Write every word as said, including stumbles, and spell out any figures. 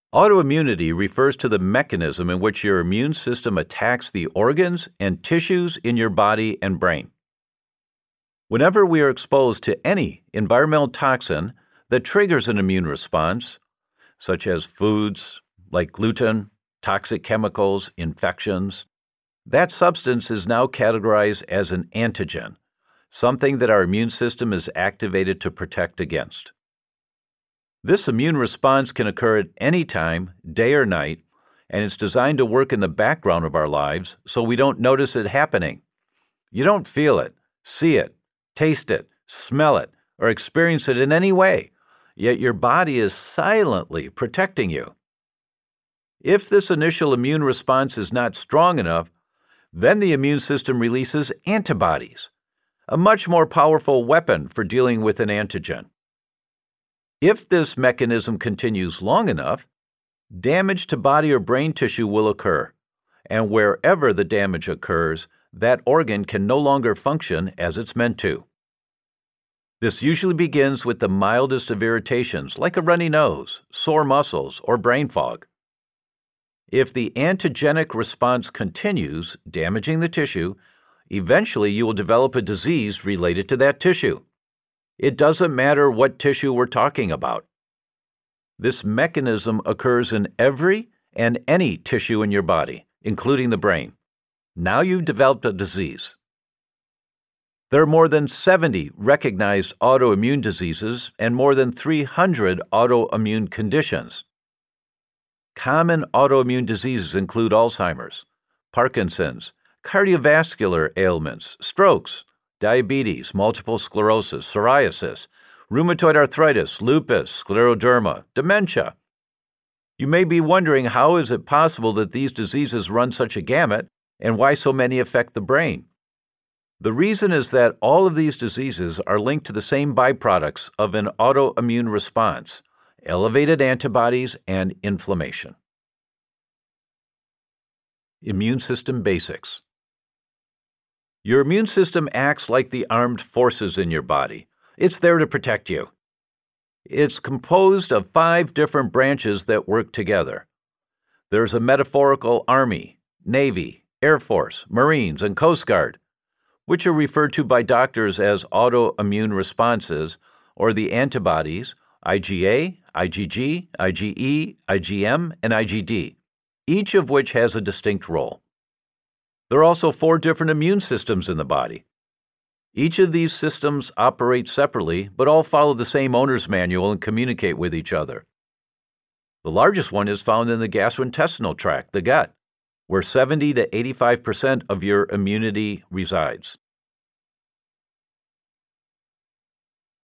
Autoimmunity refers to the mechanism in which your immune system attacks the organs and tissues in your body and brain. Whenever we are exposed to any environmental toxin that triggers an immune response, such as foods like gluten, toxic chemicals, infections, that substance is now categorized as an antigen, something that our immune system is activated to protect against. This immune response can occur at any time, day or night, and it's designed to work in the background of our lives so we don't notice it happening. You don't feel it, see it, taste it, smell it, or experience it in any way, yet your body is silently protecting you. If this initial immune response is not strong enough, then the immune system releases antibodies, a much more powerful weapon for dealing with an antigen. If this mechanism continues long enough, damage to body or brain tissue will occur, and wherever the damage occurs, that organ can no longer function as it's meant to. This usually begins with the mildest of irritations, like a runny nose, sore muscles, or brain fog. If the antigenic response continues, damaging the tissue, eventually you will develop a disease related to that tissue. It doesn't matter what tissue we're talking about. This mechanism occurs in every and any tissue in your body, including the brain. Now you've developed a disease. There are more than seventy recognized autoimmune diseases and more than three hundred autoimmune conditions. Common autoimmune diseases include Alzheimer's, Parkinson's, cardiovascular ailments, strokes, diabetes, multiple sclerosis, psoriasis, rheumatoid arthritis, lupus, scleroderma, dementia. You may be wondering, how is it possible that these diseases run such a gamut and why so many affect the brain? The reason is that all of these diseases are linked to the same byproducts of an autoimmune response: elevated antibodies and inflammation. Immune system basics. Your immune system acts like the armed forces in your body. It's there to protect you. It's composed of five different branches that work together. There's a metaphorical Army, Navy, Air Force, Marines, and Coast Guard, which are referred to by doctors as autoimmune responses, or the antibodies, IgA, IgG, IgE, IgM, and IgD, each of which has a distinct role. There are also four different immune systems in the body. Each of these systems operates separately, but all follow the same owner's manual and communicate with each other. The largest one is found in the gastrointestinal tract, the gut, where seventy to eighty-five percent of your immunity resides.